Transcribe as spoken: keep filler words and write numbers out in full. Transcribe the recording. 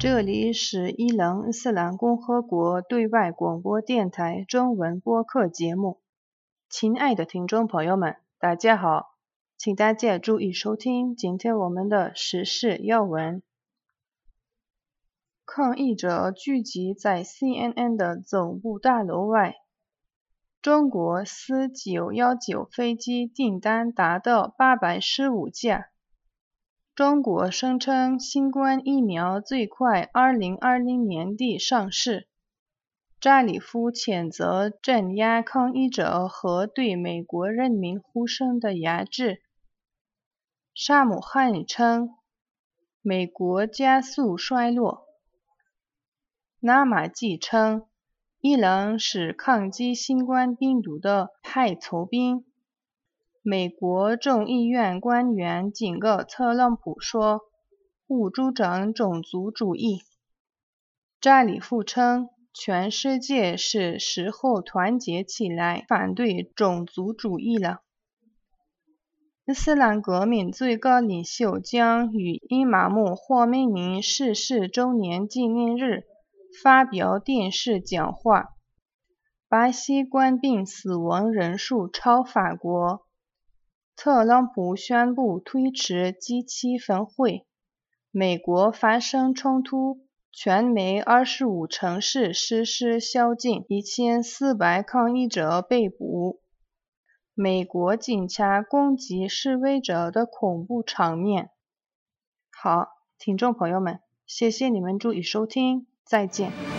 这里是伊朗伊斯兰共和国对外广播电台中文播客节目。亲爱的听众朋友们，大家好，请大家注意收听今天我们的时事要闻。抗议者聚集在 C N N 的总部大楼外。中国四九一九飞机订单达到八百十五架。中国声称新冠疫苗最快二零二零年底上市。扎里夫谴责镇压抗议者和对美国人民呼声的压制。沙姆汉里称，美国加速衰落。纳马季称，伊朗是抗击新冠病毒的害虫兵。美国众议院官员警告特朗普说，勿主张种族主义。扎里夫称，全世界是时候团结起来反对种族主义了。伊斯兰革命最高领袖将于伊玛目霍梅尼逝世周年纪念日发表电视讲话。巴西冠病死亡人数超法国。特朗普宣布推迟 G 七 峰会。美国发生冲突，全美二十五城市实施宵禁，一千四百抗议者被捕。美国警察攻击示威者的恐怖场面。好，听众朋友们，谢谢你们注意收听，再见。